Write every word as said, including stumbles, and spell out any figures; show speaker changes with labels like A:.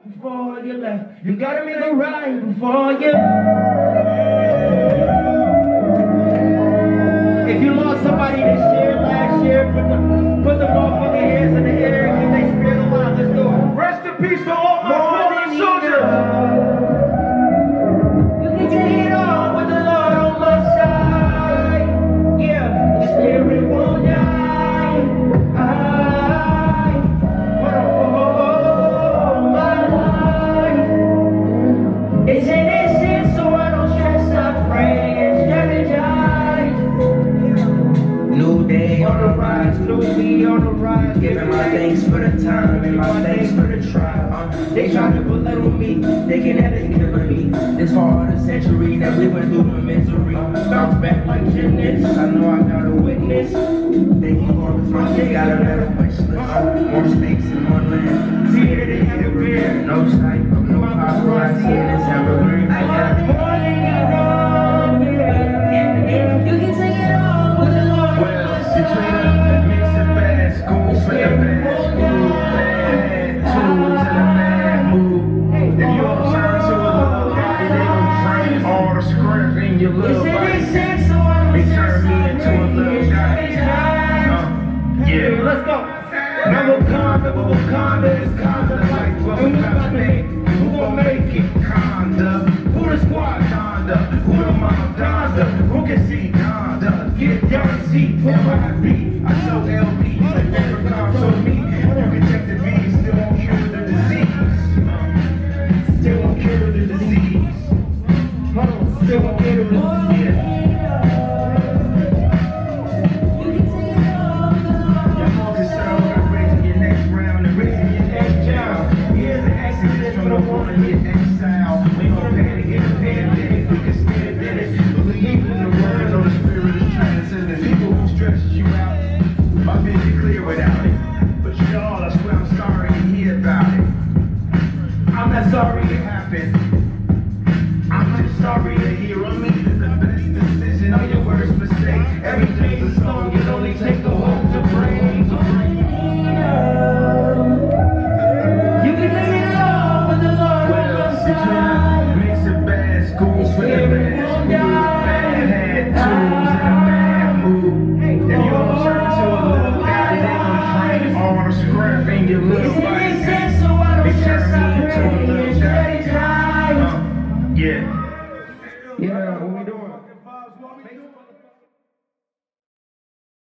A: before you left. You gotta make it right before you. If you lost somebody this year, last year, put the, put the motherfucking hands in the air and keep their spirit alive. Let's do it. Rest in peace to all my fallen soldiers. You can take it all with the Lord on my side. Yeah, the spirit won't die. I, oh, my life is innocent, so I don't stress. I pray and strategize. New day on the rise, new me on the rise. Giving my thanks for the time and my thanks for the trial. Uh, they try to belittle me, thinking that they killing me. This hard a century that we went through the misery. Bounce back like gymnasts, I know I got a witness. Thank you for the fun, they got a better wish list. More snakes and more land. See it in the rear, no sight, no paparazzi in this evergreen. I got morning and all, you can take it all with the Lord.
B: Well, between a mix of bad schools for the bad school, bad tools and a bad move. If you don't turn to a little guy, they gon' drain all the scrap in your little body. They turn me into a little guy. Uh, yeah,
A: let's go.
B: Now Wakanda, but Wakanda is kinda like what we got to make. Who gon' make it? Conda. Who the squad? Conda. Who the mom? Donda. Who can see Donda? Get down and see M I B. I show L B. Like Leprechaun told me. You can take the beat, still won't cure the disease. Still won't cure the disease. Still won't cure the disease. Yeah.
A: Sorry it happened. I'm just sorry to hear on me. The best decision on your worst mistake. Every day's a song, it only takes a hope to bring. You can take it all with the Lord on your side.
B: Mix of bad schools for the bad school, bad head tools and a bad move. If you don't turn to a little guy, they gon' drain all the scrap in your little